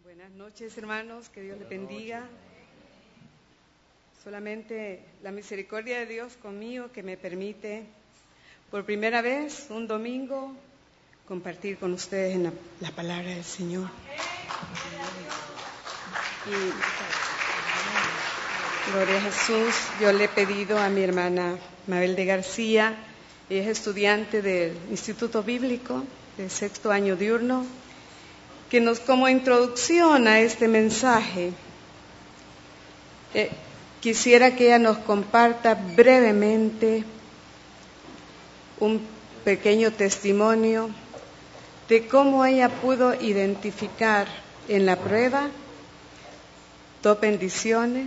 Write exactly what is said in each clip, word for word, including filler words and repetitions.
Buenas noches, hermanos, que Dios les bendiga. Solamente la misericordia de Dios conmigo que me permite por primera vez un domingo compartir con ustedes en la, la palabra del Señor. Y, gloria a Jesús. Yo le he pedido a mi hermana Mabel de García, ella es estudiante del Instituto Bíblico de sexto año diurno, que nos, como introducción a este mensaje, eh, quisiera que ella nos comparta brevemente un pequeño testimonio de cómo ella pudo identificar en la prueba dos bendiciones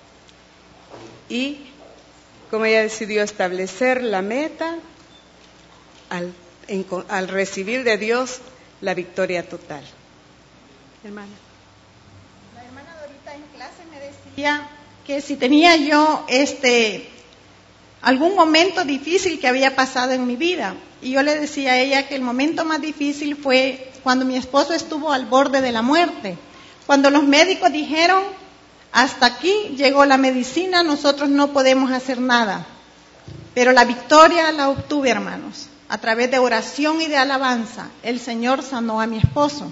y cómo ella decidió establecer la meta al, en, al recibir de Dios la victoria total. Hermana. La hermana Dorita en clase me decía que si tenía yo este algún momento difícil que había pasado en mi vida, y yo le decía a ella que el momento más difícil fue cuando mi esposo estuvo al borde de la muerte, cuando los médicos dijeron: hasta aquí llegó la medicina, nosotros no podemos hacer nada. Pero la victoria la obtuve, hermanos, a través de oración y de alabanza. El Señor sanó a mi esposo.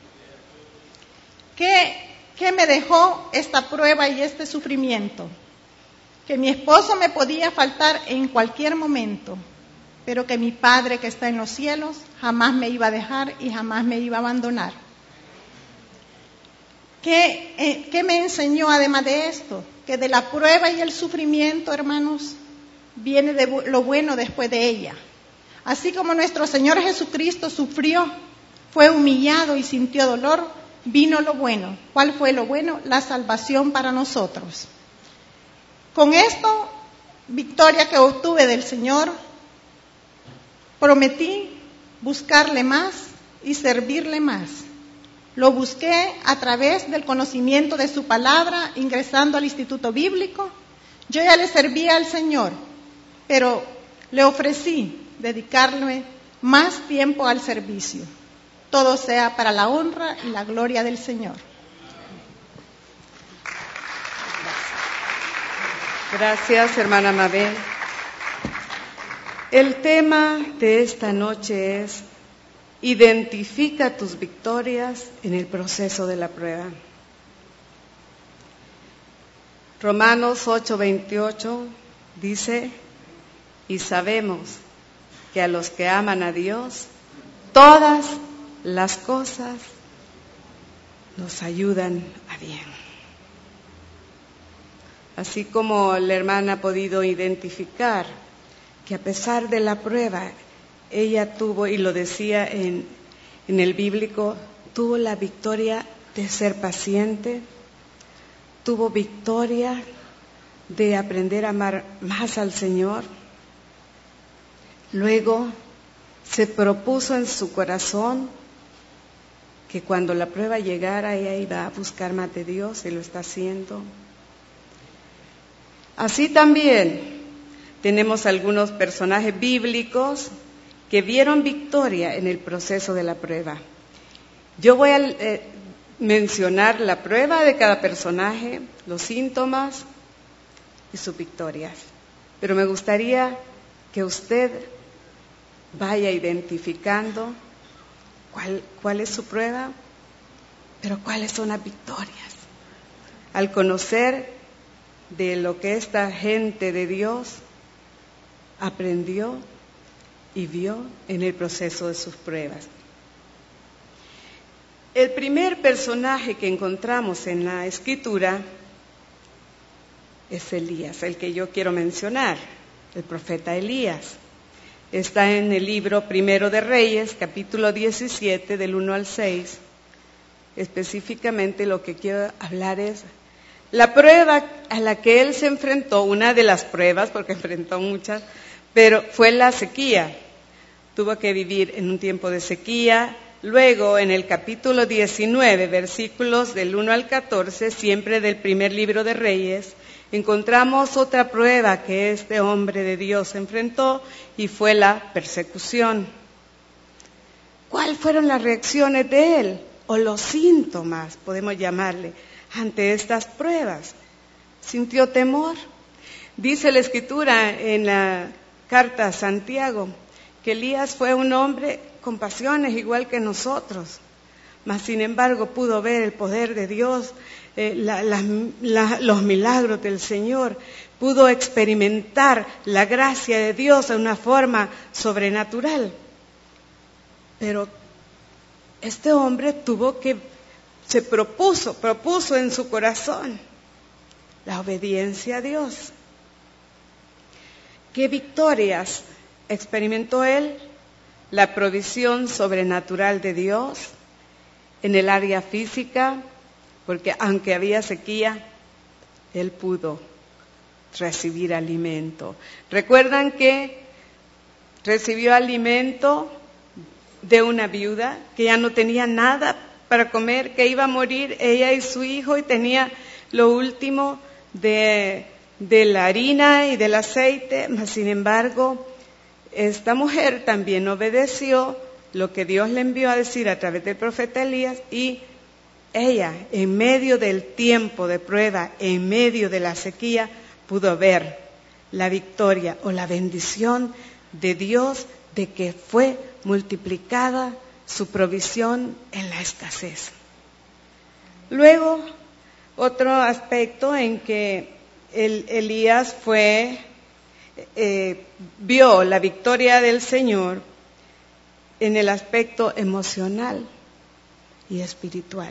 ¿Qué, qué me dejó esta prueba y este sufrimiento? Que mi esposo me podía faltar en cualquier momento, pero que mi Padre que está en los cielos jamás me iba a dejar y jamás me iba a abandonar. ¿Qué, eh, qué me enseñó además de esto? Que de la prueba y el sufrimiento, hermanos, viene de lo bueno después de ella. Así como nuestro Señor Jesucristo sufrió, fue humillado y sintió dolor, vino lo bueno. ¿Cuál fue lo bueno? La salvación para nosotros. Con esto, victoria que obtuve del Señor, prometí buscarle más y servirle más. Lo busqué a través del conocimiento de su palabra, ingresando al Instituto Bíblico. Yo ya le servía al Señor, pero le ofrecí dedicarle más tiempo al servicio. Todo sea para la honra y la gloria del Señor. Gracias, hermana Mabel. El tema de esta noche es: identifica tus victorias en el proceso de la prueba. Romanos ocho veintiocho dice: y sabemos que a los que aman a Dios, todas las cosas nos ayudan a bien. Así como la hermana ha podido identificar que a pesar de la prueba, ella tuvo, y lo decía en, en el bíblico, tuvo la victoria de ser paciente, tuvo victoria de aprender a amar más al Señor. Luego se propuso en su corazón que cuando la prueba llegara, ella iba a buscar más de Dios, y lo está haciendo. Así también tenemos algunos personajes bíblicos que vieron victoria en el proceso de la prueba. Yo voy a eh, mencionar la prueba de cada personaje, los síntomas y sus victorias. Pero me gustaría que usted vaya identificando cuál, cuál es su prueba, pero cuáles son las victorias. Al conocer de lo que esta gente de Dios aprendió y vio en el proceso de sus pruebas. El primer personaje que encontramos en la Escritura es Elías, el que yo quiero mencionar, el profeta Elías. Está en el libro Primero de Reyes, capítulo diecisiete, del uno al seis. Específicamente lo que quiero hablar es la prueba a la que él se enfrentó, una de las pruebas, porque enfrentó muchas, pero fue la sequía. Tuvo que vivir en un tiempo de sequía. Luego, en el capítulo diecinueve, versículos del uno al catorce, siempre del primer libro de Reyes, encontramos otra prueba que este hombre de Dios enfrentó, y fue la persecución. ¿Cuáles fueron las reacciones de él o los síntomas, podemos llamarle, ante estas pruebas. Sintió temor. Dice la Escritura en la carta a Santiago que Elías fue un hombre con pasiones igual que nosotros, mas sin embargo pudo ver el poder de Dios, eh, la, la, la, los milagros del Señor, pudo experimentar la gracia de Dios de una forma sobrenatural. Pero este hombre tuvo que, se propuso, propuso en su corazón la obediencia a Dios. ¿Qué victorias experimentó él? La provisión sobrenatural de Dios en el área física, porque aunque había sequía, él pudo recibir alimento. ¿Recuerdan que recibió alimento de una viuda que ya no tenía nada para comer, que iba a morir ella y su hijo, y tenía lo último de, de la harina y del aceite? Mas sin embargo, esta mujer también obedeció lo que Dios le envió a decir a través del profeta Elías, y ella, en medio del tiempo de prueba, en medio de la sequía, pudo ver la victoria o la bendición de Dios, de que fue multiplicada su provisión en la escasez. Luego, otro aspecto en que el, Elías fue, eh, vio la victoria del Señor en el aspecto emocional y espiritual.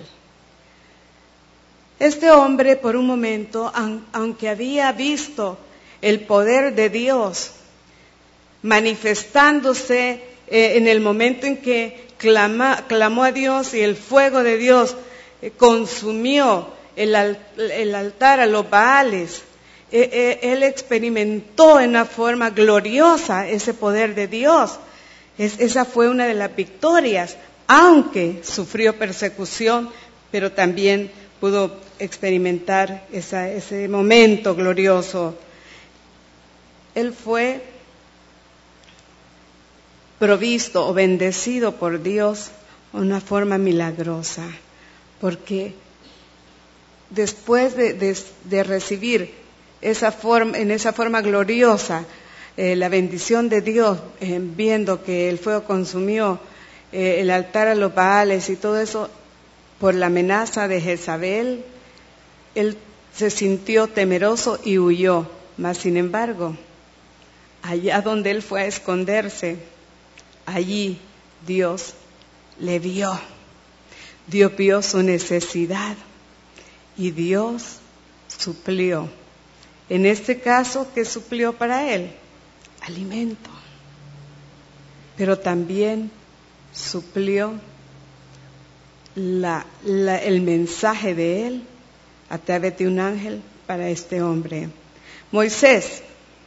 Este hombre, por un momento, aunque había visto el poder de Dios manifestándose eh, en el momento en que clama, clamó a Dios y el fuego de Dios eh, consumió el, el altar a los Baales, eh, eh, él experimentó en una forma gloriosa ese poder de Dios. Es, esa fue una de las victorias, aunque sufrió persecución, pero también pudo experimentar esa, ese momento glorioso. Él fue provisto o bendecido por Dios de una forma milagrosa, porque después de, de, de recibir esa forma, en esa forma gloriosa, eh, la bendición de Dios, eh, viendo que el fuego consumió eh, el altar a los Baales y todo eso, por la amenaza de Jezabel, él se sintió temeroso y huyó. Mas sin embargo, allá donde él fue a esconderse, allí Dios le vio. Dios vio su necesidad y Dios suplió. En este caso, ¿qué suplió para él? Alimento. Pero también suplió la, la, el mensaje de él a través de un ángel para este hombre. Moisés,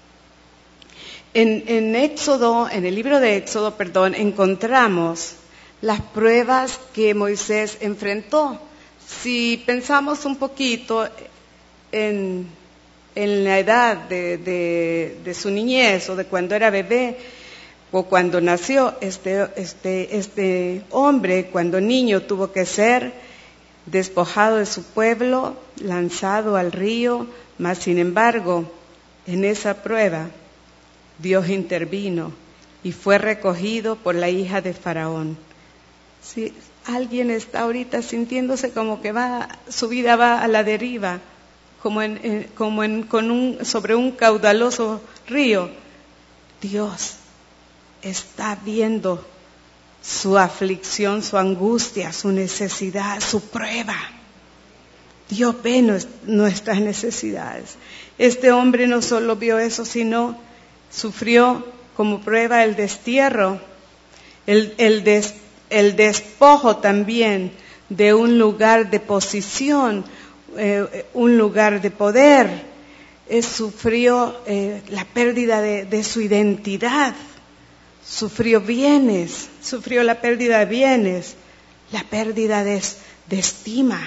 en, en Éxodo, en el libro de Éxodo, perdón, encontramos las pruebas que Moisés enfrentó. Si pensamos un poquito en, en la edad de, de, de su niñez o de cuando era bebé o cuando nació, este, este, este hombre, cuando niño, tuvo que ser despojado de su pueblo, lanzado al río, mas sin embargo, en esa prueba, Dios intervino y fue recogido por la hija de Faraón. Si alguien está ahorita sintiéndose como que va, su vida va a la deriva, como en, en, como en, con un, sobre un caudaloso río, Dios está viendo su aflicción, su angustia, su necesidad, su prueba. Dios ve nuestras necesidades. Este hombre no solo vio eso, sino sufrió como prueba el destierro, el, el, des, el despojo también de un lugar de posición, eh, un lugar de poder. Eh, sufrió eh, la pérdida de, de su identidad. Sufrió bienes, sufrió la pérdida de bienes, la pérdida de, de estima.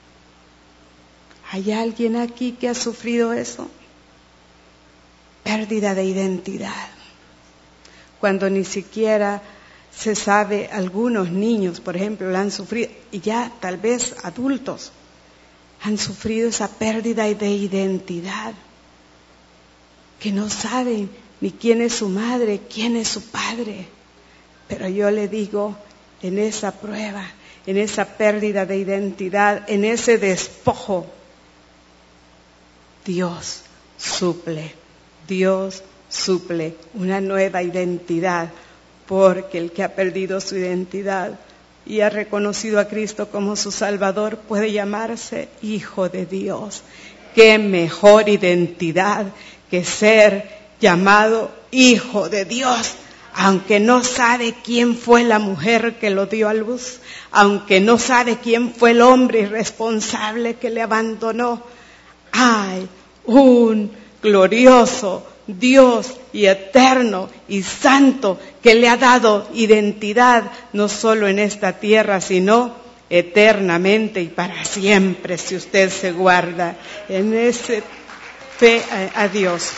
¿Hay alguien aquí que ha sufrido eso? Pérdida de identidad. Cuando ni siquiera Se sabe, algunos niños, por ejemplo, la han sufrido, y ya tal vez adultos, han sufrido esa pérdida de identidad, que no saben ni quién es su madre, quién es su padre. Pero yo le digo, en esa prueba, en esa pérdida de identidad, en ese despojo, Dios suple, Dios suple una nueva identidad, porque el que ha perdido su identidad y ha reconocido a Cristo como su Salvador puede llamarse hijo de Dios. ¡Qué mejor identidad que ser llamado hijo de Dios! Aunque no sabe quién fue la mujer que lo dio a luz, aunque no sabe quién fue el hombre irresponsable que le abandonó, hay un glorioso Dios y eterno y santo que le ha dado identidad no solo en esta tierra, sino eternamente y para siempre, si usted se guarda en ese fe a, a Dios.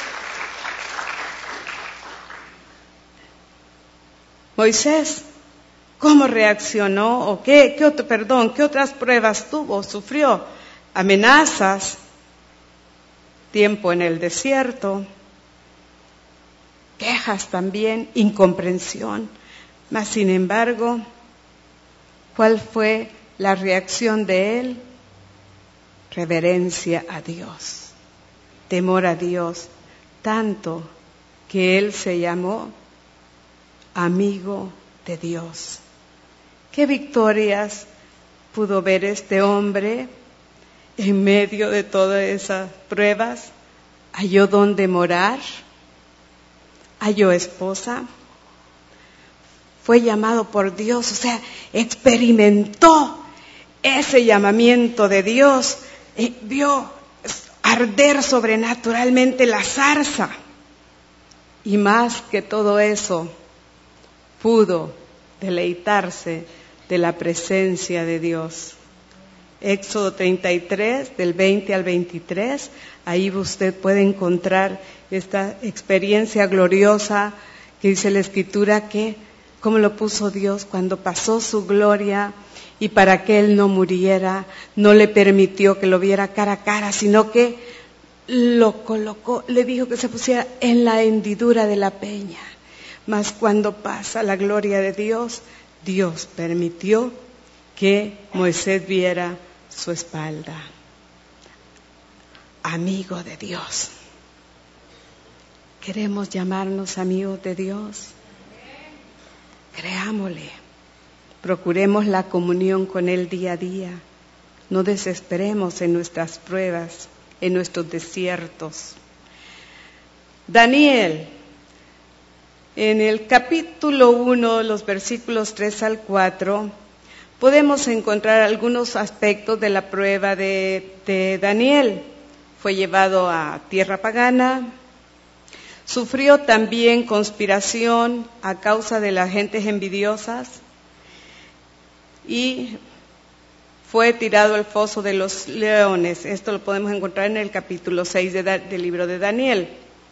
Moisés, ¿cómo reaccionó? ¿O qué, qué otro, perdón, qué otras pruebas tuvo? Sufrió amenazas, tiempo en el desierto, quejas también, incomprensión. Mas, sin embargo, ¿cuál fue la reacción de él? Reverencia a Dios, temor a Dios, tanto que él se llamó amigo de Dios. ¿Qué victorias pudo ver este hombre en medio de todas esas pruebas? Halló dónde morar, halló esposa, fue llamado por Dios, o sea, experimentó ese llamamiento de Dios, eh, vio arder sobrenaturalmente la zarza, y más que todo eso, pudo deleitarse de la presencia de Dios. Éxodo treinta y tres, del veinte al veintitrés, ahí usted puede encontrar esta experiencia gloriosa que dice la Escritura que, cómo lo puso Dios cuando pasó su gloria, y para que él no muriera, no le permitió que lo viera cara a cara, sino que lo colocó, le dijo que se pusiera en la hendidura de la peña. Mas cuando pasa la gloria de Dios, Dios permitió que Moisés viera su espalda. Amigo de Dios. ¿Queremos llamarnos amigos de Dios? Creámosle. Procuremos la comunión con Él día a día. No desesperemos en nuestras pruebas, en nuestros desiertos. Daniel, en el capítulo uno, los versículos tres al cuatro, podemos encontrar algunos aspectos de la prueba de, de Daniel. Fue llevado a tierra pagana, sufrió también conspiración a causa de las gentes envidiosas y fue tirado al foso de los leones. Esto lo podemos encontrar en el capítulo seis de, del libro de Daniel.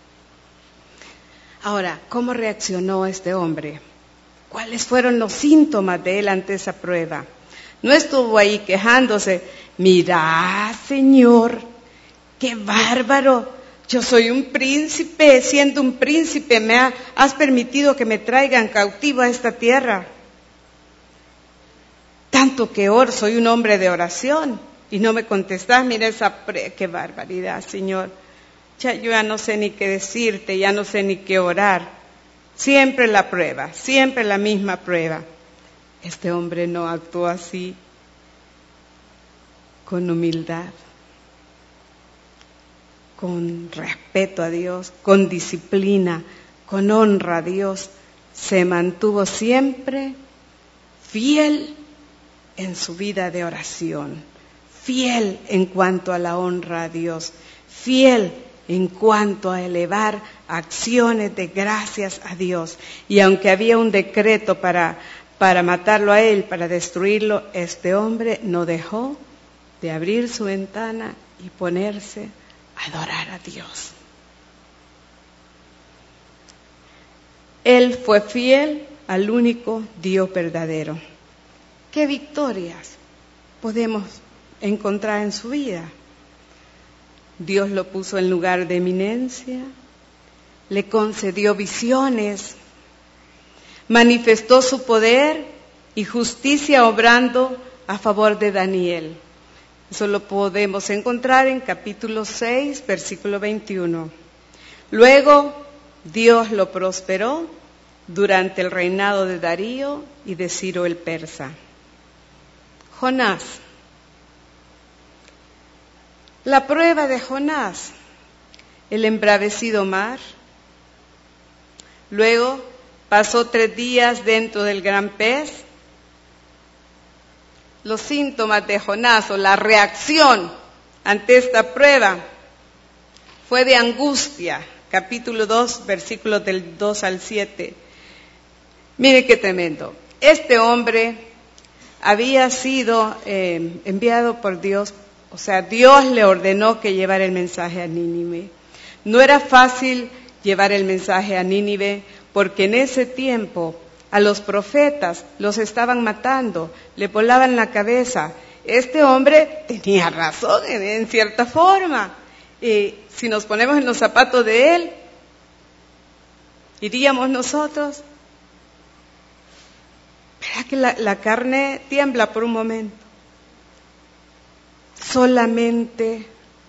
Ahora, ¿cómo reaccionó este hombre? ¿Cuáles fueron los síntomas de él ante esa prueba? No estuvo ahí quejándose, mira, Señor, qué bárbaro, yo soy un príncipe, siendo un príncipe me ha, has permitido que me traigan cautivo a esta tierra. Tanto que oro, soy un hombre de oración y no me contestás, mira esa pre- qué barbaridad, Señor. Ya, yo ya no sé ni qué decirte, ya no sé ni qué orar. Siempre la prueba, siempre la misma prueba. Este hombre no actuó así, con humildad, con respeto a Dios, con disciplina, con honra a Dios. Se mantuvo siempre fiel en su vida de oración, fiel en cuanto a la honra a Dios, fiel en cuanto a elevar acciones de gracias a Dios. Y aunque había un decreto para, para matarlo a él, para destruirlo, este hombre no dejó de abrir su ventana y ponerse a adorar a Dios. Él fue fiel al único Dios verdadero. ¿Qué victorias podemos encontrar en su vida? Dios lo puso en lugar de eminencia, le concedió visiones, manifestó su poder y justicia obrando a favor de Daniel. Eso lo podemos encontrar en capítulo seis, versículo veintiuno. Luego Dios lo prosperó durante el reinado de Darío y de Ciro el persa. Jonás. La prueba de Jonás, el embravecido mar. Luego pasó tres días dentro del gran pez. Los síntomas de Jonás o la reacción ante esta prueba fue de angustia. Capítulo dos, versículos del dos al siete. Mire qué tremendo. Este hombre había sido eh, enviado por Dios, o sea, Dios le ordenó que llevara el mensaje a Nínive. No era fácil llevar el mensaje a Nínive porque en ese tiempo a los profetas los estaban matando, le volaban la cabeza. Este hombre tenía razón en, en cierta forma. Y si nos ponemos en los zapatos de él, iríamos nosotros. ¿Verdad que la, la carne tiembla por un momento? Solamente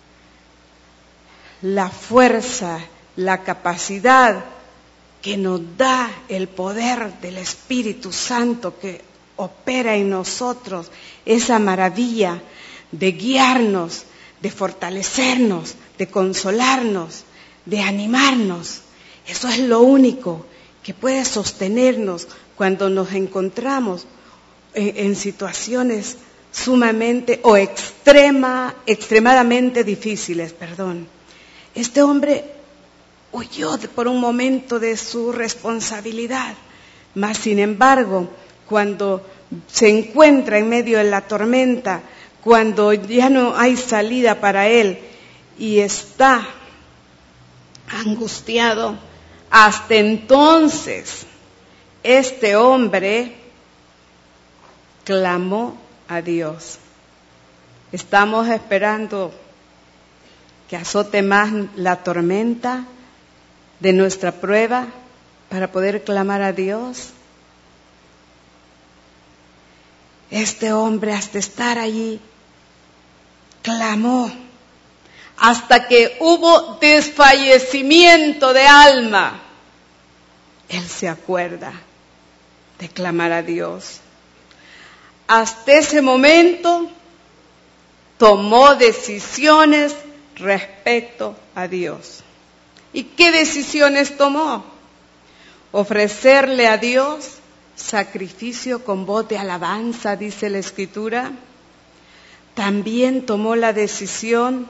la fuerza, la capacidad que nos da el poder del Espíritu Santo que opera en nosotros, esa maravilla de guiarnos, de fortalecernos, de consolarnos, de animarnos. Eso es lo único que puede sostenernos cuando nos encontramos en, en situaciones sumamente o extrema, extremadamente difíciles, perdón. Este hombre huyó de, por un momento de su responsabilidad, mas sin embargo, cuando se encuentra en medio de la tormenta, cuando ya no hay salida para él y está angustiado, hasta entonces este hombre clamó a Dios. Estamos esperando que azote más la tormenta de nuestra prueba para poder clamar a Dios. Este hombre, hasta estar allí, clamó hasta que hubo desfallecimiento de alma. Él se acuerda de clamar a Dios. Hasta ese momento tomó decisiones respecto a Dios. ¿Y qué decisiones tomó? Ofrecerle a Dios sacrificio con voz de alabanza, dice la Escritura. También tomó la decisión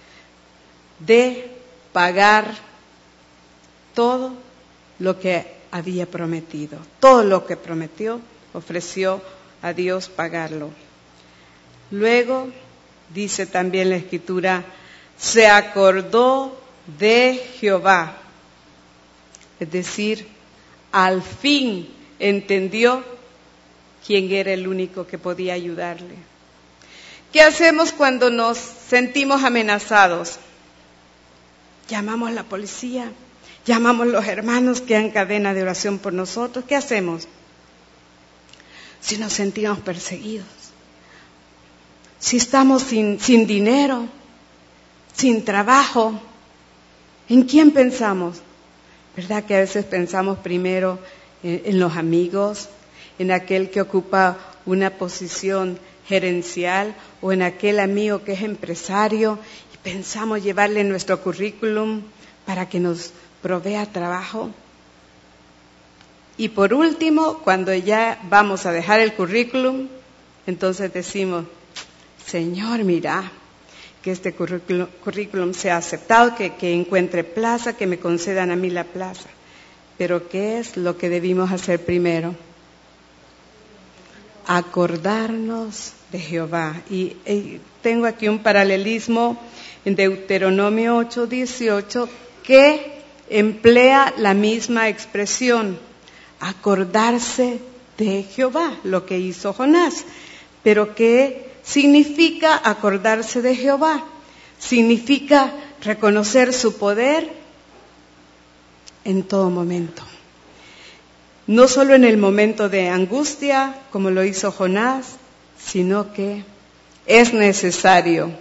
de pagar todo lo que había prometido. Todo lo que prometió, ofreció a Dios pagarlo. Luego, dice también la Escritura, se acordó de Jehová. Es decir, al fin entendió quién era el único que podía ayudarle. ¿Qué hacemos cuando nos sentimos amenazados? Llamamos a la policía, llamamos a los hermanos que hagan cadena de oración por nosotros. ¿Qué hacemos? Si nos sentimos perseguidos, si estamos sin, sin dinero, sin trabajo, ¿en quién pensamos? ¿Verdad que a veces pensamos primero en, en los amigos, en aquel que ocupa una posición gerencial o en aquel amigo que es empresario y pensamos llevarle nuestro currículum para que nos provea trabajo? Y por último, cuando ya vamos a dejar el currículum, entonces decimos, Señor, mira, que este currículum, currículum sea aceptado, que, que encuentre plaza, que me concedan a mí la plaza. Pero ¿qué es lo que debimos hacer primero? Acordarnos de Jehová. Y, y tengo aquí un paralelismo en Deuteronomio ocho dieciocho que emplea la misma expresión. acordarse de Jehová, lo que hizo Jonás. Pero ¿qué significa acordarse de Jehová? Significa reconocer su poder en todo momento. No solo en el momento de angustia, como lo hizo Jonás, sino que es necesario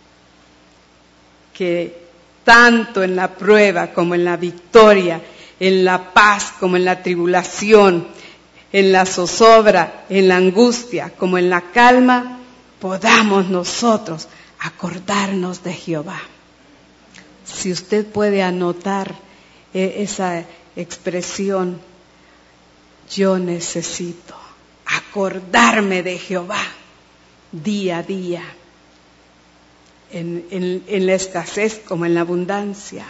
que tanto en la prueba como en la victoria, en la paz como en la tribulación, en la zozobra, en la angustia como en la calma, podamos nosotros acordarnos de Jehová. Si usted puede anotar eh, esa expresión, yo necesito acordarme de Jehová día a día, en, en, en la escasez como en la abundancia.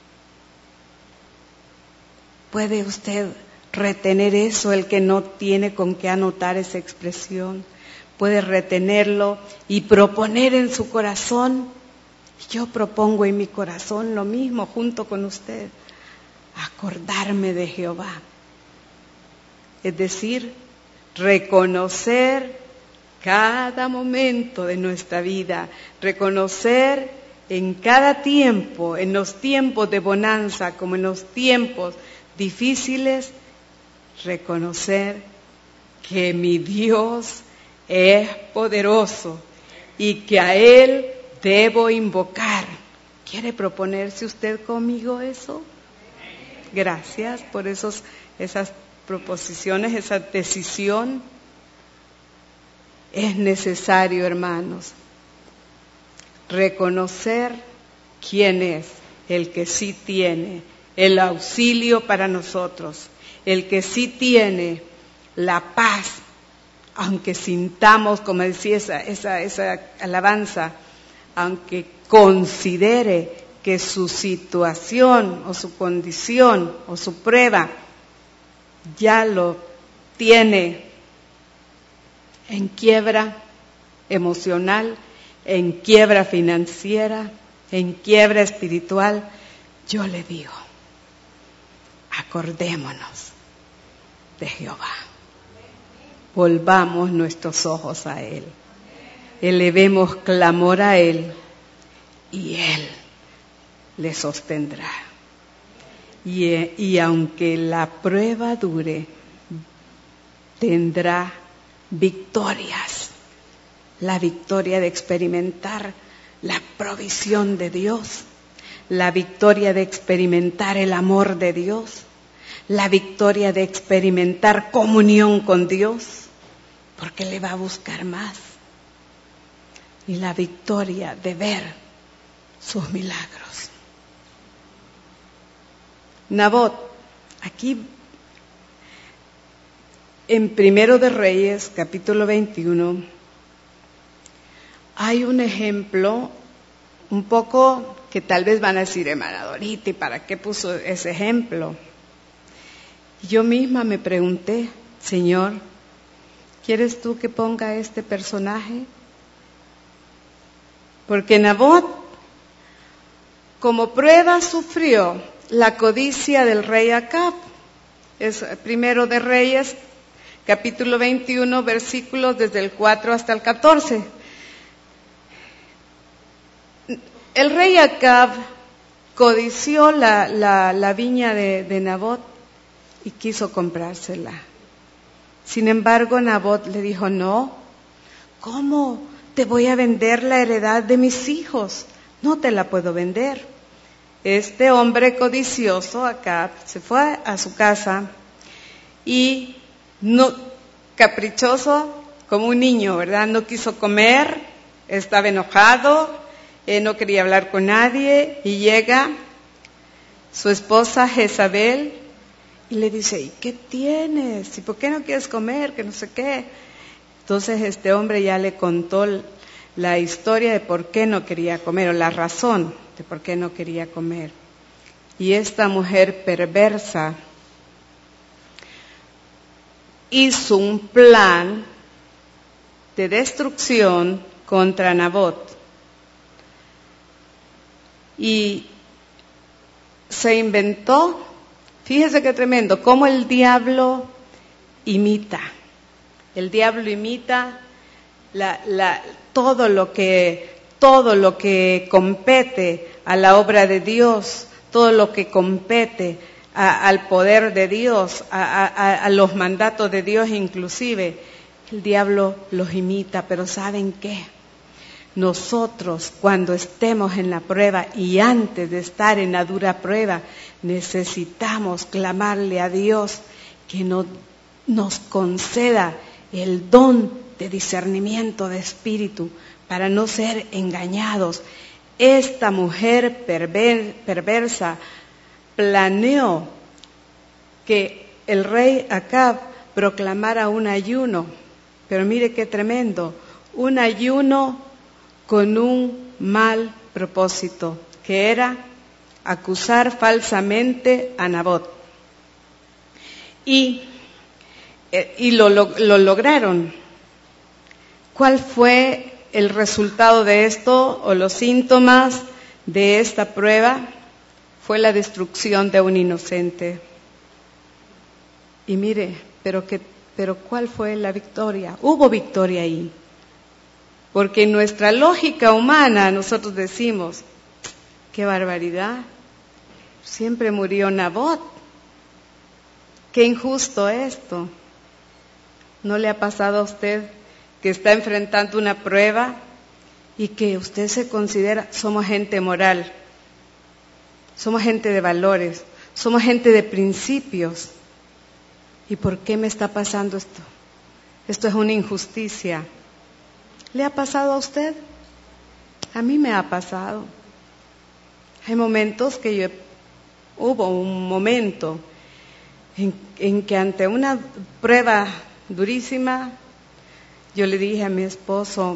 ¿Puede usted retener eso, el que no tiene con qué anotar esa expresión? Puede retenerlo y proponer en su corazón. Yo propongo en mi corazón lo mismo junto con usted, acordarme de Jehová. Es decir, reconocer cada momento de nuestra vida, reconocer en cada tiempo, en los tiempos de bonanza como en los tiempos difíciles, reconocer que mi Dios es poderoso y que a Él debo invocar. ¿Quiere proponerse usted conmigo eso? Gracias por esos, esas proposiciones, esa decisión. Es necesario, hermanos, reconocer quién es el que sí tiene el auxilio para nosotros, el que sí tiene la paz, aunque sintamos, como decía esa, esa, esa alabanza, aunque considere que su situación o su condición o su prueba ya lo tiene en quiebra emocional, en quiebra financiera, en quiebra espiritual, yo le digo, acordémonos de Jehová. Volvamos nuestros ojos a Él. Elevemos clamor a Él y Él le sostendrá. Y, y aunque la prueba dure, tendrá victorias. La victoria de experimentar la provisión de Dios, la victoria de experimentar el amor de Dios, la victoria de experimentar comunión con Dios, porque le va a buscar más, y la victoria de ver sus milagros. Nabot, aquí en Primero de Reyes, capítulo veintiuno, hay un ejemplo un poco que tal vez van a decir, hermana Dorita, ¿y para qué puso ese ejemplo? Yo misma me pregunté, Señor, ¿quieres tú que ponga este personaje? Porque Nabot, como prueba, sufrió la codicia del rey Acab. Es Primero de Reyes, capítulo veintiuno, versículos desde el cuatro hasta el catorce. El rey Acab codició la, la, la viña de, de Nabot y quiso comprársela. Sin embargo, Nabot le dijo, no, ¿cómo te voy a vender la heredad de mis hijos? No te la puedo vender. Este hombre codicioso, Acab, se fue a su casa y, no, caprichoso como un niño, ¿verdad? No quiso comer, estaba enojado, eh, no quería hablar con nadie, y llega su esposa Jezabel y le dice, ¿y qué tienes? ¿Y por qué no quieres comer? Que no sé qué. Entonces este hombre ya le contó la historia de por qué no quería comer, o la razón de por qué no quería comer. Y esta mujer perversa hizo un plan de destrucción contra Nabot. Y se inventó Fíjese qué tremendo, cómo el diablo imita. El diablo imita la, la, todo lo que, todo lo que compete a la obra de Dios, todo lo que compete a, al poder de Dios, a, a, a los mandatos de Dios inclusive. El diablo los imita, pero ¿saben qué? Nosotros, cuando estemos en la prueba y antes de estar en la dura prueba, necesitamos clamarle a Dios que no, nos conceda el don de discernimiento de espíritu para no ser engañados. Esta mujer perver, perversa planeó que el rey Acab proclamara un ayuno, pero mire qué tremendo, un ayuno con un mal propósito, que era acusar falsamente a Nabot. Y, y lo, lo, lo lograron. ¿Cuál fue el resultado de esto o los síntomas de esta prueba? Fue la destrucción de un inocente. Y mire, pero, que, pero ¿cuál fue la victoria? Hubo victoria ahí. Porque en nuestra lógica humana nosotros decimos, ¡qué barbaridad! Siempre murió Nabot. ¡Qué injusto esto! ¿No le ha pasado a usted que está enfrentando una prueba y que usted se considera, somos gente moral, somos gente de valores, somos gente de principios? ¿Y por qué me está pasando esto? Esto es una injusticia. ¿Le ha pasado a usted? A mí me ha pasado. Hay momentos que yo, hubo un momento en, en que ante una prueba durísima, yo le dije a mi esposo,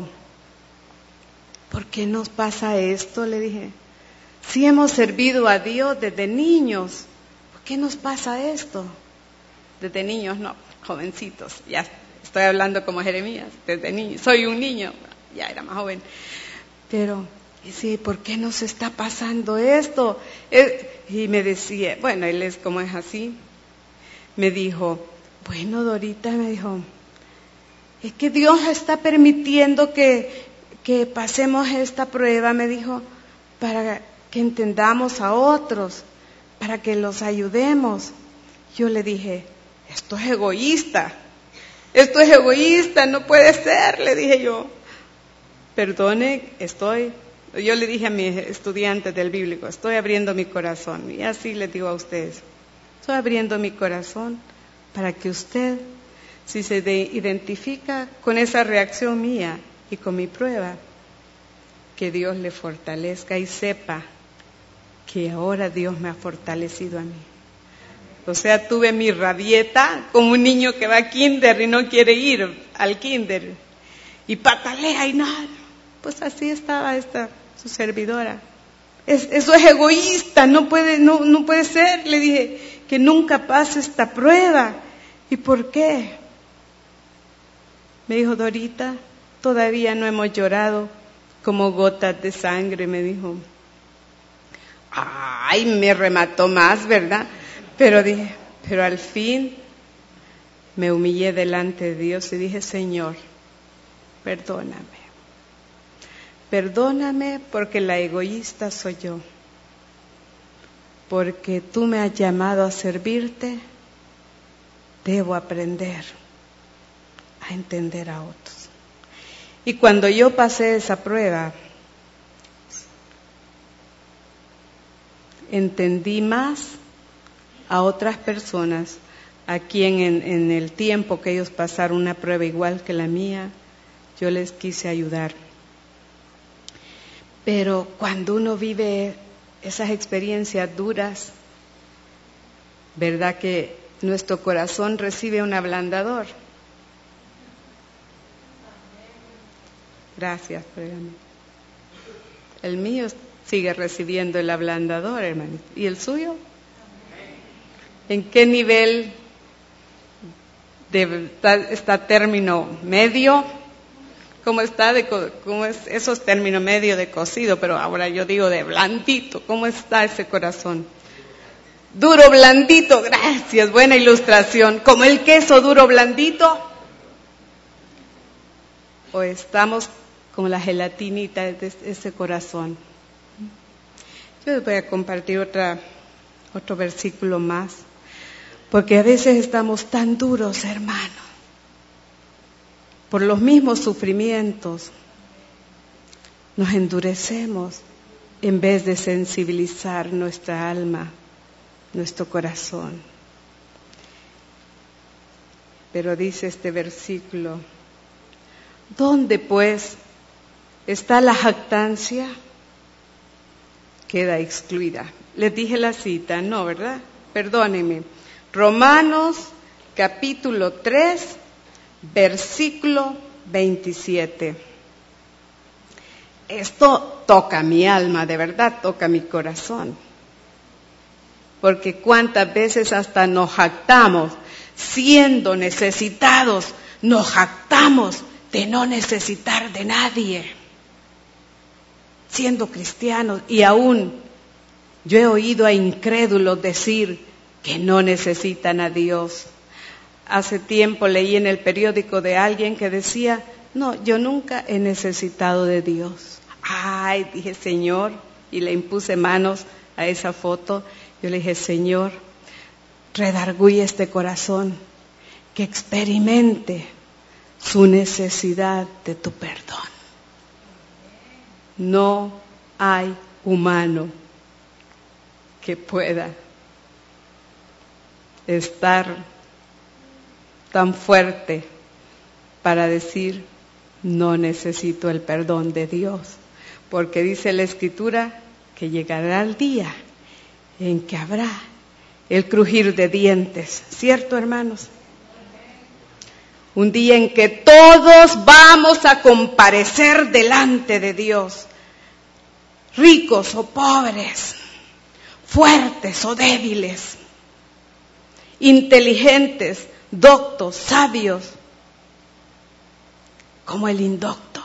¿por qué nos pasa esto? Le dije, si hemos servido a Dios desde niños, ¿por qué nos pasa esto? Desde niños, no, jovencitos, ya estoy hablando como Jeremías, desde niño, soy un niño, ya era más joven, pero, y sí, ¿por qué nos está pasando esto? Y me decía, bueno, él es como es así, me dijo, bueno, Dorita, me dijo, es que Dios está permitiendo que, que pasemos esta prueba, me dijo, para que entendamos a otros, para que los ayudemos. Yo le dije, esto es egoísta, esto es egoísta, no puede ser, le dije yo. Perdone, estoy, yo le dije a mis estudiantes del bíblico, estoy abriendo mi corazón, y así les digo a ustedes, estoy abriendo mi corazón para que usted, si se de, identifica con esa reacción mía y con mi prueba, que Dios le fortalezca y sepa que ahora Dios me ha fortalecido a mí. O sea, tuve mi rabieta como un niño que va a kinder y no quiere ir al kinder y patalea y nada. Pues así estaba esta su servidora. Es, eso es egoísta, no puede, no, no puede ser. Le dije que nunca pase esta prueba. ¿Y por qué? Me dijo, Dorita, todavía no hemos llorado como gotas de sangre, me dijo. Ay, me remató más, ¿verdad? Pero dije, pero al fin me humillé delante de Dios y dije, Señor, perdóname. Perdóname porque la egoísta soy yo. Porque tú me has llamado a servirte, debo aprender a entender a otros. Y cuando yo pasé esa prueba, entendí más a otras personas a quien en, en el tiempo que ellos pasaron una prueba igual que la mía, yo les quise ayudar. Pero cuando uno vive esas experiencias duras, ¿verdad que nuestro corazón recibe un ablandador? Gracias, pregame. El mío sigue recibiendo el ablandador, hermanito. ¿Y el suyo? ¿En qué nivel de, está, está término medio? ¿Cómo está? De, ¿Cómo es? Eso es término medio de cocido, pero ahora yo digo de blandito. ¿Cómo está ese corazón? Duro, blandito, gracias, buena ilustración. Como el queso duro, blandito. O estamos como la gelatinita de ese corazón. Yo les voy a compartir otra, otro versículo más. Porque a veces estamos tan duros, hermano, por los mismos sufrimientos. Nos endurecemos en vez de sensibilizar nuestra alma, nuestro corazón. Pero dice este versículo, ¿dónde pues está la jactancia? Queda excluida. Les dije la cita, no, ¿verdad? Perdónenme. Romanos capítulo tres, versículo veintisiete. Esto toca mi alma, de verdad toca mi corazón. Porque cuántas veces hasta nos jactamos, siendo necesitados, nos jactamos de no necesitar de nadie. Siendo cristianos, y aún yo he oído a incrédulos decir que no necesitan a Dios. Hace tiempo leí en el periódico de alguien que decía, no, yo nunca he necesitado de Dios. Ay, dije, Señor, y le impuse manos a esa foto. Yo le dije, Señor, redarguye este corazón, que experimente su necesidad de tu perdón. No hay humano que pueda estar tan fuerte para decir, no necesito el perdón de Dios. Porque dice la Escritura que llegará el día en que habrá el crujir de dientes. ¿Cierto, hermanos? Un día en que todos vamos a comparecer delante de Dios, ricos o pobres, fuertes o débiles, inteligentes, doctos, sabios, como el indocto.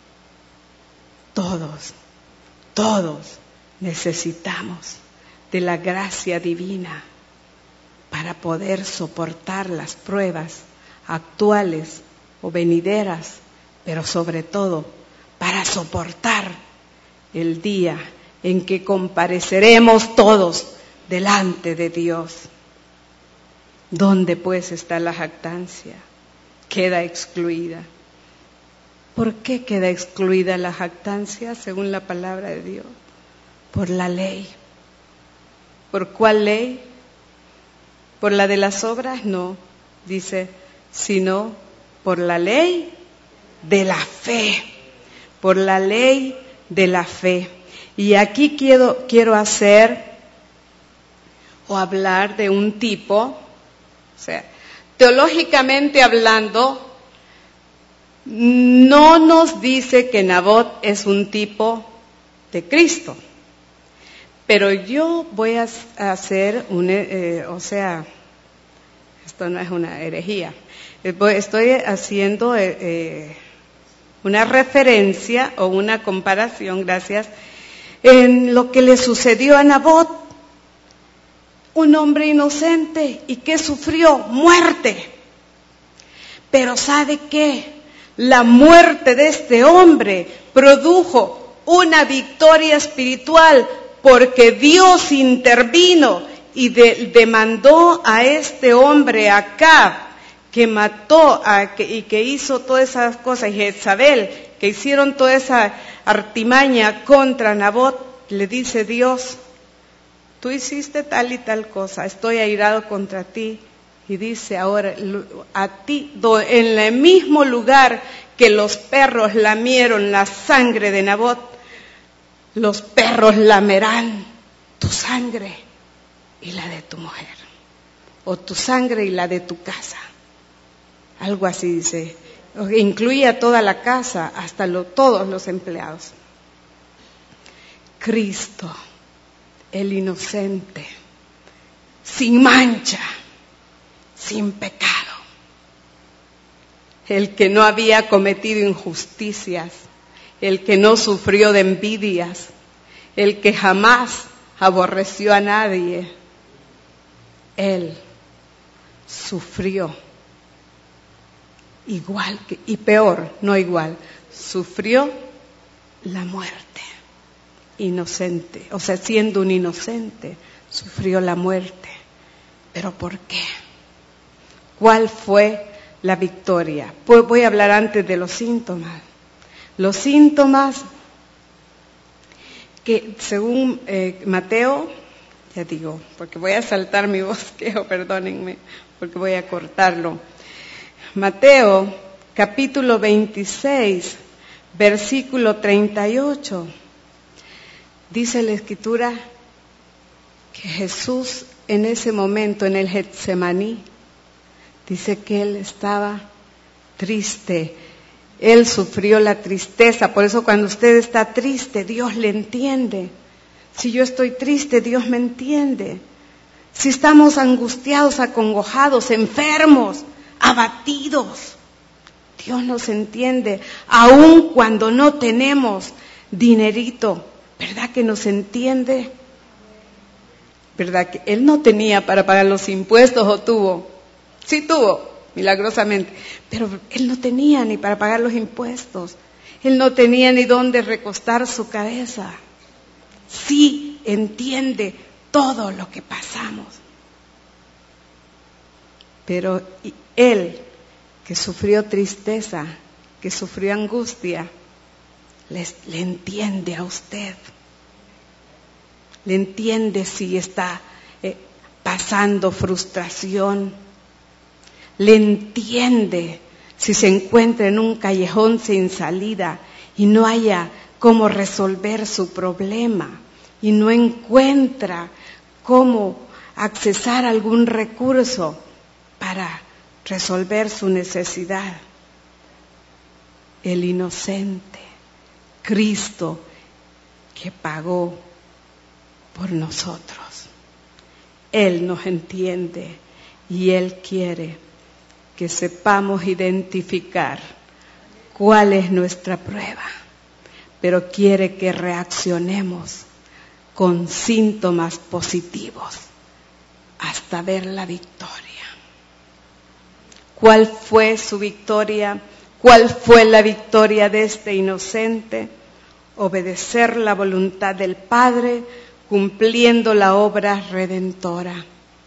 Todos, todos necesitamos de la gracia divina para poder soportar las pruebas actuales o venideras, pero sobre todo para soportar el día en que compareceremos todos delante de Dios. ¿Dónde pues está la jactancia? Queda excluida. ¿Por qué queda excluida la jactancia según la palabra de Dios? Por la ley. ¿Por cuál ley? ¿Por la de las obras? No, dice, sino por la ley de la fe. Por la ley de la fe. Y aquí quiero, quiero hacer o hablar de un tipo, o sea, teológicamente hablando, no nos dice que Nabot es un tipo de Cristo, pero yo voy a hacer un, eh, o sea, esto no es una herejía, estoy haciendo eh, eh, una referencia o una comparación, gracias, en lo que le sucedió a Nabot, un hombre inocente y que sufrió muerte. Pero ¿sabe qué? La muerte de este hombre produjo una victoria espiritual porque Dios intervino y de, demandó a este hombre Acab, que mató a, que, y que hizo todas esas cosas, y Jezabel, que hicieron toda esa artimaña contra Nabot. Le dice Dios, tú hiciste tal y tal cosa, estoy airado contra ti. Y dice ahora, a ti, en el mismo lugar que los perros lamieron la sangre de Nabot, los perros lamerán tu sangre y la de tu mujer, o tu sangre y la de tu casa. Algo así dice, incluye a toda la casa, hasta lo, todos los empleados. Cristo, el inocente, sin mancha, sin pecado, el que no había cometido injusticias, el que no sufrió de envidias, el que jamás aborreció a nadie, Él sufrió igual que, y peor, no igual, sufrió la muerte. Inocente, o sea, siendo un inocente, sufrió la muerte. ¿Pero por qué? ¿Cuál fue la victoria? Pues voy a hablar antes de los síntomas. Los síntomas que según eh, Mateo, ya digo, porque voy a saltar mi bosquejo, perdónenme, porque voy a cortarlo. Mateo, capítulo veintiséis, versículo treinta y ocho. Dice la Escritura que Jesús en ese momento, en el Getsemaní, dice que Él estaba triste. Él sufrió la tristeza. Por eso cuando usted está triste, Dios le entiende. Si yo estoy triste, Dios me entiende. Si estamos angustiados, acongojados, enfermos, abatidos, Dios nos entiende. Aun cuando no tenemos dinerito, ¿verdad que nos entiende? ¿Verdad que Él no tenía para pagar los impuestos o tuvo? Sí tuvo, milagrosamente, pero Él no tenía ni para pagar los impuestos. Él no tenía ni dónde recostar su cabeza. Sí entiende todo lo que pasamos. Pero Él, que sufrió tristeza, que sufrió angustia, Les, le entiende a usted. Le entiende si está eh, pasando frustración. Le entiende si se encuentra en un callejón sin salida y no haya cómo resolver su problema y no encuentra cómo accesar algún recurso para resolver su necesidad. El inocente, Cristo, que pagó por nosotros. Él nos entiende y Él quiere que sepamos identificar cuál es nuestra prueba, pero quiere que reaccionemos con síntomas positivos hasta ver la victoria. ¿Cuál fue su victoria? ¿Cuál fue la victoria de este inocente? Obedecer la voluntad del Padre, cumpliendo la obra redentora.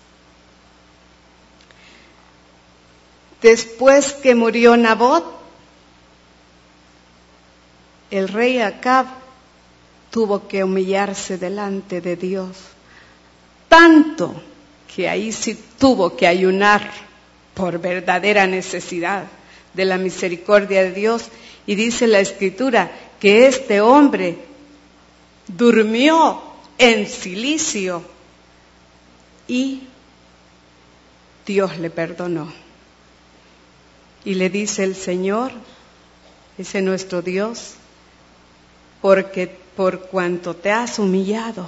Después que murió Nabot, el rey Acab tuvo que humillarse delante de Dios, tanto que ahí sí tuvo que ayunar por verdadera necesidad de la misericordia de Dios. Y dice la Escritura que este hombre durmió en cilicio y Dios le perdonó. Y le dice el Señor, dice nuestro Dios, porque por cuanto te has humillado,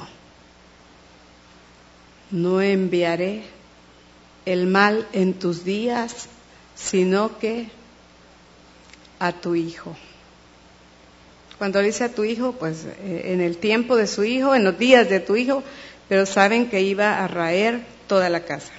no enviaré el mal en tus días, sino que a tu hijo. Cuando dice a tu hijo, pues eh, en el tiempo de su hijo, en los días de tu hijo, pero saben que iba a raer toda la casa.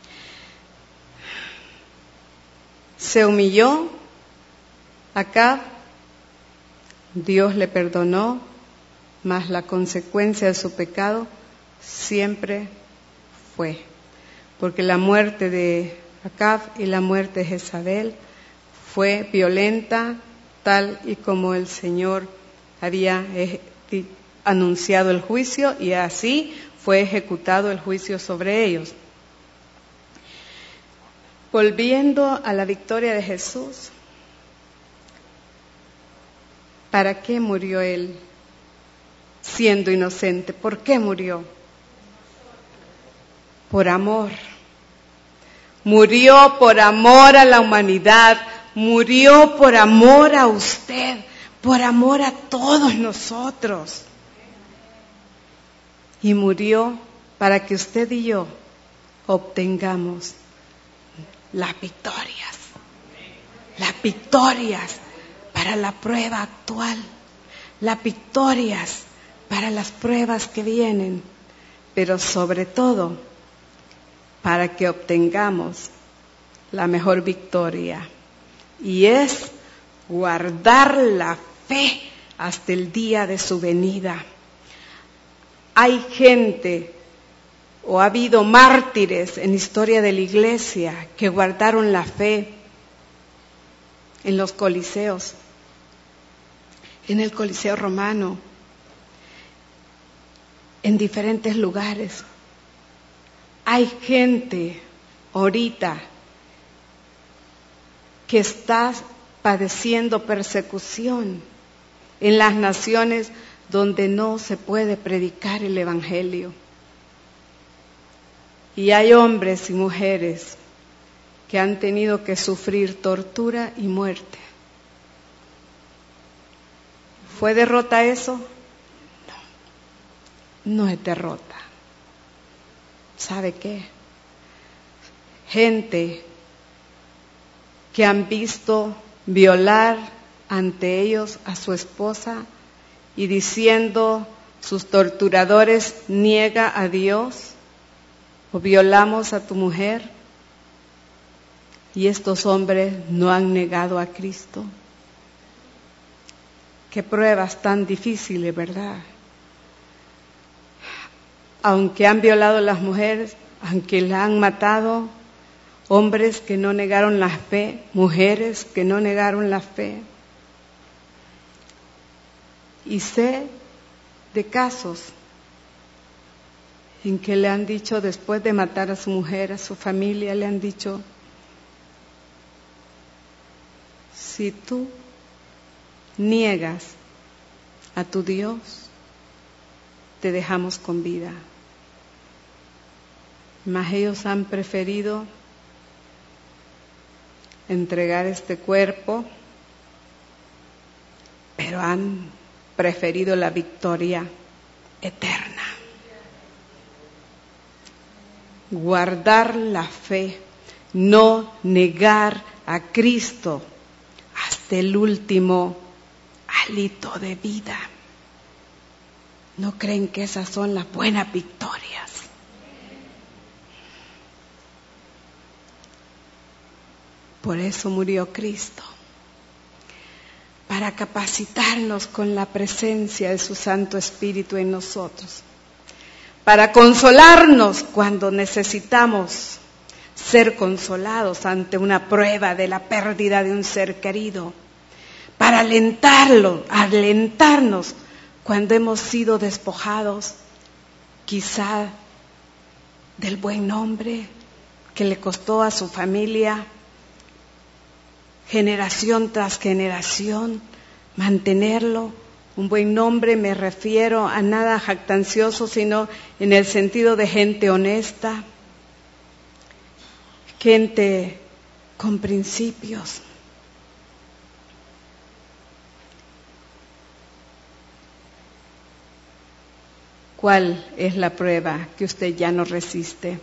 Se humilló Acab, Dios le perdonó, mas la consecuencia de su pecado siempre fue, porque la muerte de Acab y la muerte de Jezabel fue violenta, tal y como el Señor había anunciado el juicio, y así fue ejecutado el juicio sobre ellos. Volviendo a la victoria de Jesús, ¿para qué murió Él siendo inocente? ¿Por qué murió? Por amor. Murió por amor a la humanidad, murió por amor a usted, por amor a todos nosotros. Y murió para que usted y yo obtengamos las victorias, las victorias para la prueba actual, las victorias para las pruebas que vienen, pero sobre todo para que obtengamos la mejor victoria, y es guardar la fe hasta el día de su venida. Hay gente, o ha habido mártires en la historia de la iglesia que guardaron la fe en los coliseos, en el Coliseo Romano, en diferentes lugares. Hay gente ahorita que está padeciendo persecución en las naciones donde no se puede predicar el Evangelio. Y hay hombres y mujeres que han tenido que sufrir tortura y muerte. ¿Fue derrota eso? No, no es derrota. ¿Sabe qué? Gente que han visto violar ante ellos a su esposa y diciendo, sus torturadores, niega a Dios, o violamos a tu mujer, y estos hombres no han negado a Cristo. Qué pruebas tan difíciles, ¿verdad? Aunque han violado a las mujeres, aunque la han matado, hombres que no negaron la fe, mujeres que no negaron la fe. Y sé de casos en que le han dicho, después de matar a su mujer, a su familia, le han dicho, si tú niegas a tu Dios, te dejamos con vida. Mas ellos han preferido entregar este cuerpo, pero han preferido la victoria eterna. Guardar la fe, no negar a Cristo hasta el último hálito de vida. ¿No creen que esas son las buenas victorias? Por eso murió Cristo, para capacitarnos con la presencia de su Santo Espíritu en nosotros, para consolarnos cuando necesitamos ser consolados ante una prueba de la pérdida de un ser querido, para alentarlo, alentarnos cuando hemos sido despojados, quizá del buen nombre que le costó a su familia, generación tras generación, mantenerlo. Un buen nombre, me refiero a nada jactancioso, sino en el sentido de gente honesta, gente con principios. ¿Cuál es la prueba que usted ya no resiste?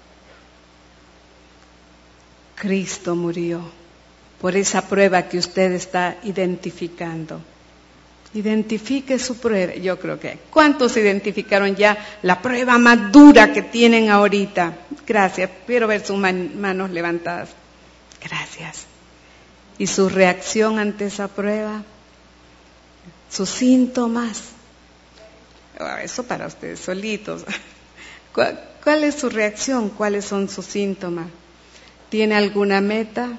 Cristo murió por esa prueba que usted está identificando. Identifique su prueba. Yo creo que ¿cuántos identificaron ya la prueba más dura que tienen ahorita? Gracias, quiero ver sus man- manos levantadas. Gracias. ¿Y su reacción ante esa prueba? ¿Sus síntomas? Eso para ustedes solitos. ¿Cuál, cuál es su reacción? ¿Cuáles son sus síntomas? ¿Tiene alguna meta?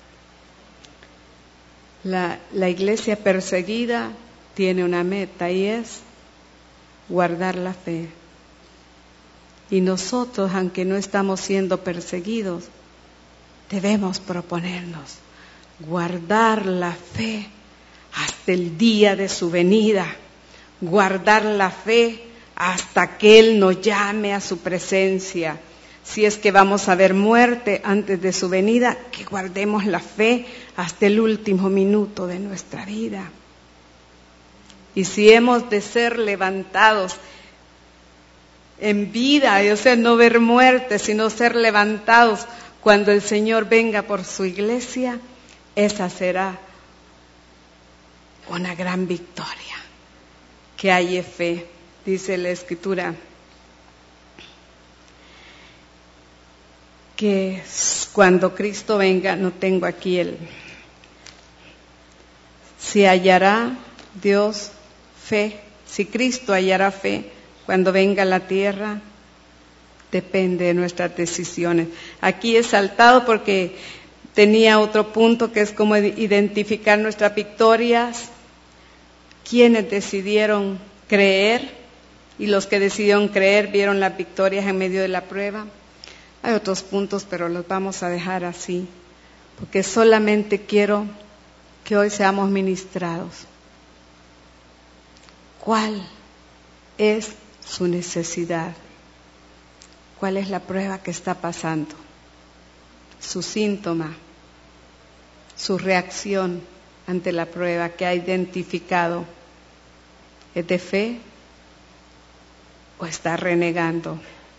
La, la iglesia perseguida tiene una meta y es guardar la fe. Y nosotros, aunque no estamos siendo perseguidos, debemos proponernos guardar la fe hasta el día de su venida, guardar la fe hasta que Él nos llame a su presencia. Si es que vamos a ver muerte antes de su venida, que guardemos la fe hasta el último minuto de nuestra vida. Y si hemos de ser levantados en vida, o sea, no ver muerte, sino ser levantados cuando el Señor venga por su iglesia, esa será una gran victoria. Que haya fe, dice la Escritura. que cuando Cristo venga, no tengo aquí el, si hallará Dios fe, si Cristo hallará fe cuando venga a la tierra, depende de nuestras decisiones. Aquí he saltado porque tenía otro punto que es como identificar nuestras victorias, quienes decidieron creer y los que decidieron creer vieron las victorias en medio de la prueba. Hay otros puntos, pero los vamos a dejar así, porque solamente quiero que hoy seamos ministrados. ¿Cuál es su necesidad? ¿Cuál es la prueba que está pasando? Su síntoma, su reacción ante la prueba que ha identificado. ¿Es de fe o está renegando?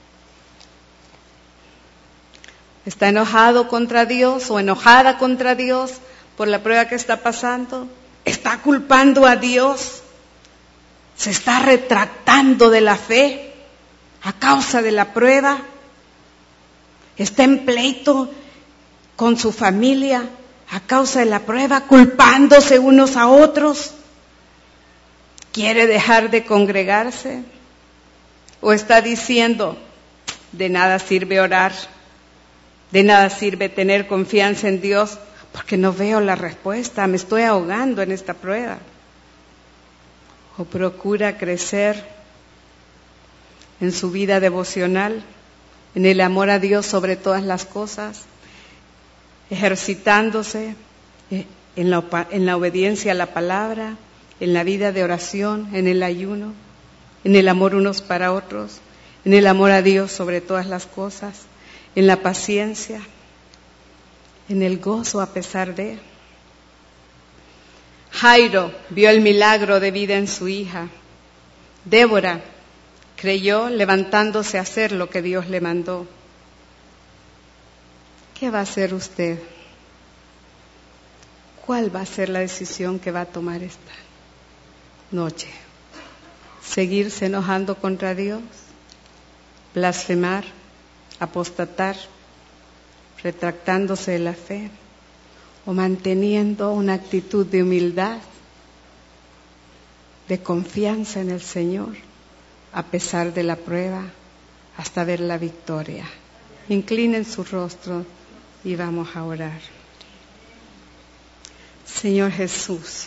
¿Está enojado contra Dios o enojada contra Dios por la prueba que está pasando? ¿Está culpando a Dios? ¿Se está retractando de la fe a causa de la prueba? ¿Está en pleito con su familia a causa de la prueba, culpándose unos a otros? ¿Quiere dejar de congregarse? ¿O está diciendo, de nada sirve orar, de nada sirve tener confianza en Dios, porque no veo la respuesta, me estoy ahogando en esta prueba? ¿O procura crecer en su vida devocional, en el amor a Dios sobre todas las cosas, ejercitándose en la, en la obediencia a la palabra, en la vida de oración, en el ayuno, en el amor unos para otros, en el amor a Dios sobre todas las cosas, en la paciencia, en el gozo a pesar de? Jairo vio el milagro de vida en su hija. Débora creyó levantándose a hacer lo que Dios le mandó. ¿Qué va a hacer usted? ¿Cuál va a ser la decisión que va a tomar esta noche? ¿Seguirse enojando contra Dios? ¿Blasfemar? ¿Apostatar? ¿Retractándose de la fe? ¿O manteniendo una actitud de humildad, de confianza en el Señor, a pesar de la prueba, hasta ver la victoria? Inclinen su rostro y vamos a orar. Señor Jesús,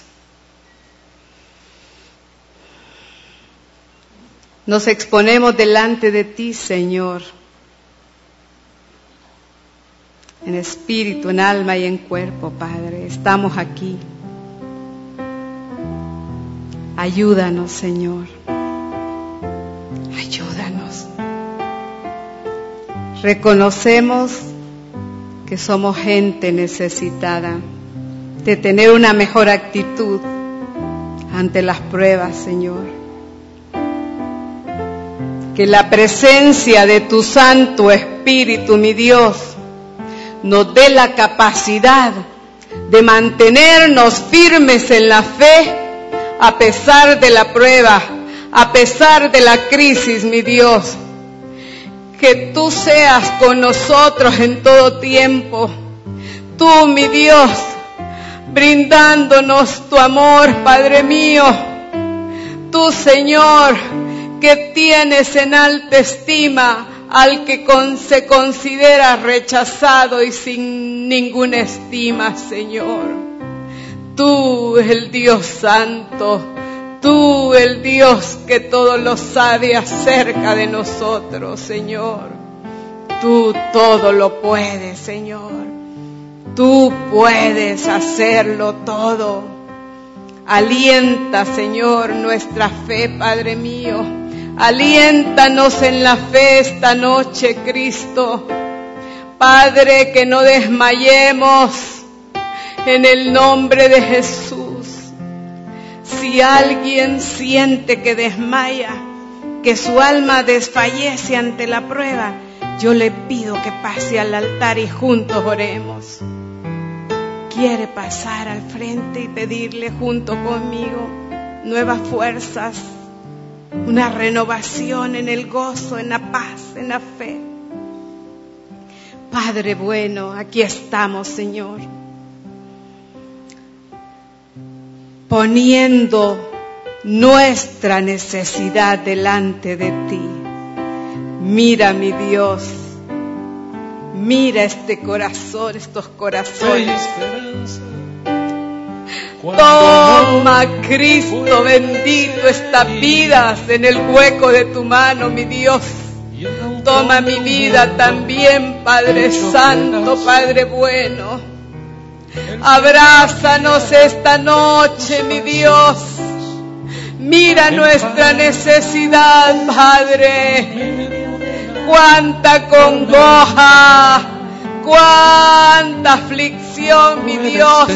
nos exponemos delante de ti, Señor, en espíritu, en alma y en cuerpo, Padre. Estamos aquí. Ayúdanos, Señor. Ayúdanos. Reconocemos que somos gente necesitada de tener una mejor actitud ante las pruebas, Señor. Que la presencia de tu Santo Espíritu, mi Dios, nos dé la capacidad de mantenernos firmes en la fe a pesar de la prueba, a pesar de la crisis, mi Dios. Que tú seas con nosotros en todo tiempo. Tú, mi Dios, brindándonos tu amor, Padre mío. Tú, Señor, que tienes en alta estima al que con, se considera rechazado y sin ninguna estima, Señor. Tú, el Dios Santo, tú, el Dios que todo lo sabe acerca de nosotros, Señor. Tú todo lo puedes, Señor. Tú puedes hacerlo todo. Alienta, Señor, nuestra fe, Padre mío. Aliéntanos en la fe esta noche, Cristo. Padre, que no desmayemos en el nombre de Jesús. Si alguien siente que desmaya, que su alma desfallece ante la prueba, yo le pido que pase al altar y juntos oremos. Quiere pasar al frente y pedirle junto conmigo nuevas fuerzas, una renovación en el gozo, en la paz, en la fe. Padre bueno, aquí estamos, Señor, poniendo nuestra necesidad delante de ti. Mira, mi Dios, mira este corazón, estos corazones. Toma, Cristo bendito, estas vidas en el hueco de tu mano, mi Dios. Toma mi vida también, Padre Santo, Padre bueno. Abrázanos esta noche, mi Dios. Mira nuestra necesidad, Padre. Cuánta congoja, cuánta aflicción, mi Dios.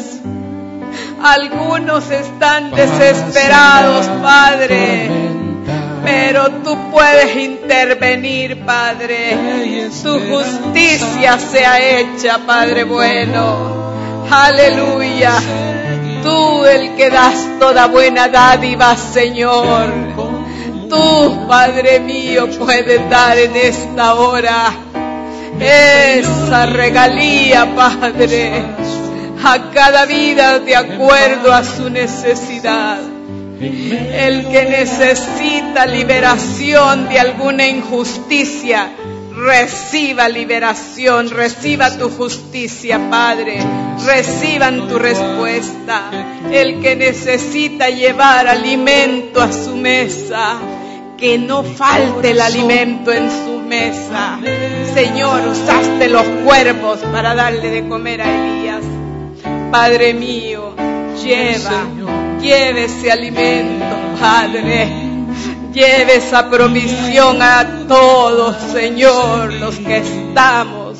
Algunos están desesperados, Padre, pero tú puedes intervenir, Padre. Tu justicia sea hecha, Padre bueno. Aleluya. Tú, el que das toda buena dádiva, Señor. Tú, Padre mío, puedes dar en esta hora esa regalía, Padre, a cada vida de acuerdo a su necesidad. El que necesita liberación de alguna injusticia, reciba liberación, reciba tu justicia, Padre, reciban tu respuesta. El que necesita llevar alimento a su mesa, que no falte el alimento en su mesa. Señor, usaste los cuervos para darle de comer a Elías. Padre mío, lleva, lleve ese alimento, Padre. Lleve esa provisión a todos, Señor, los que estamos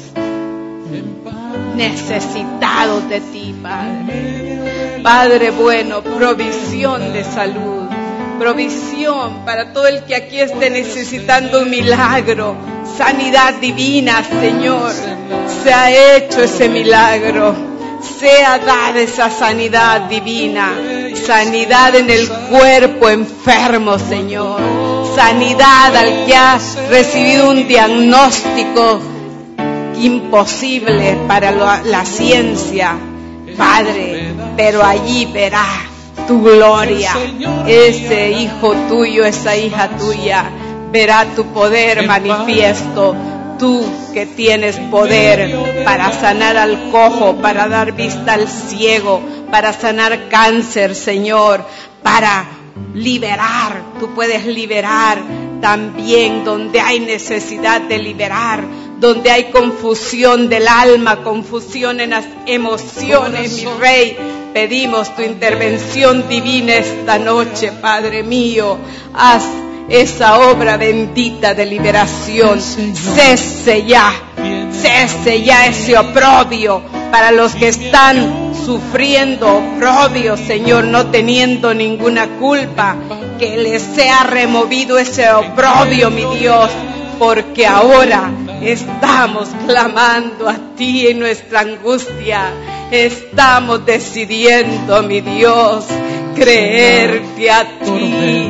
necesitados de ti, Padre. Padre bueno, provisión de salud, provisión para todo el que aquí esté necesitando un milagro, sanidad divina, Señor. Se ha hecho ese milagro. Sea dada esa sanidad divina, sanidad en el cuerpo enfermo, Señor, sanidad al que ha recibido un diagnóstico imposible para la, la ciencia, Padre, pero allí verá tu gloria. Ese hijo tuyo, esa hija tuya, verá tu poder manifiesto. Tú que tienes poder para sanar al cojo, para dar vista al ciego, para sanar cáncer, Señor, para liberar. Tú puedes liberar también donde hay necesidad de liberar, donde hay confusión del alma, confusión en las emociones, mi Rey. Pedimos tu intervención divina esta noche, Padre mío. Haz esa obra bendita de liberación. Cese ya, cese ya ese oprobio para los que están sufriendo oprobio, Señor, no teniendo ninguna culpa. Que les sea removido ese oprobio, mi Dios, porque ahora estamos clamando a ti en nuestra angustia. Estamos decidiendo, mi Dios, creerte a ti.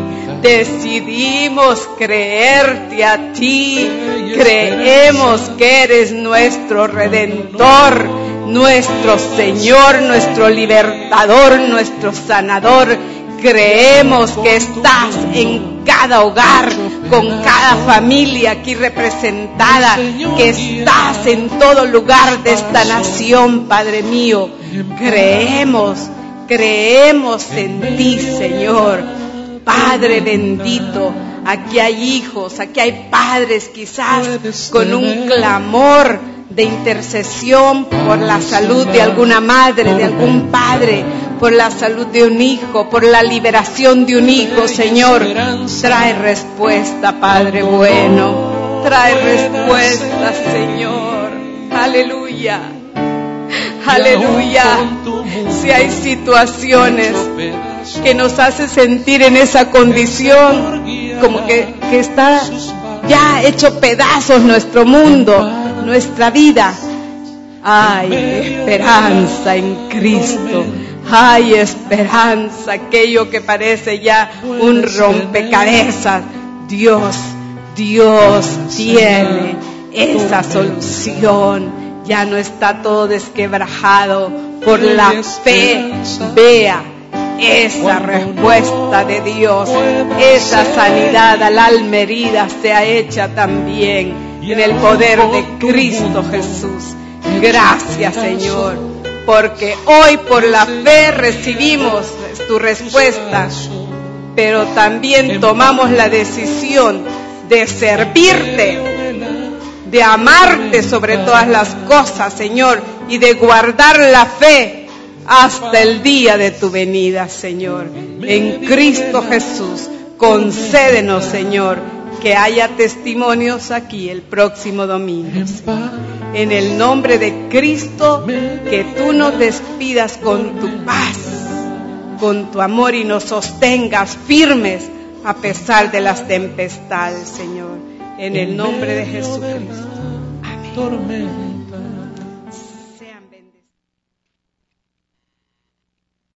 Decidimos creerte a ti. Creemos que eres nuestro Redentor, nuestro Señor, nuestro Libertador, nuestro Sanador. Creemos que estás en cada hogar, con cada familia aquí representada, que estás en todo lugar de esta nación, Padre mío. Creemos, creemos en ti, Señor. Padre bendito, aquí hay hijos, aquí hay padres quizás con un clamor de intercesión por la salud de alguna madre, de algún padre, por la salud de un hijo, por la liberación de un hijo, Señor. Trae respuesta, Padre bueno, trae respuesta, Señor. Aleluya, aleluya. Si hay situaciones que nos hace sentir en esa condición, como que, que está ya hecho pedazos nuestro mundo, nuestra vida. Hay esperanza en Cristo, hay esperanza, aquello que parece ya un rompecabezas. Dios, Dios tiene esa solución. Ya no está todo desquebrajado. Por la fe, vea esa respuesta de Dios. Esa sanidad al alma herida sea hecha también en el poder de Cristo Jesús. Gracias, Señor, porque hoy por la fe recibimos tu respuesta, pero también tomamos la decisión de servirte, de amarte sobre todas las cosas, Señor, y de guardar la fe hasta el día de tu venida, Señor. En Cristo Jesús, concédenos, Señor, que haya testimonios aquí el próximo domingo. En el nombre de Cristo, que tú nos despidas con tu paz, con tu amor y nos sostengas firmes a pesar de las tempestades, Señor. En el nombre de Jesucristo. Amén.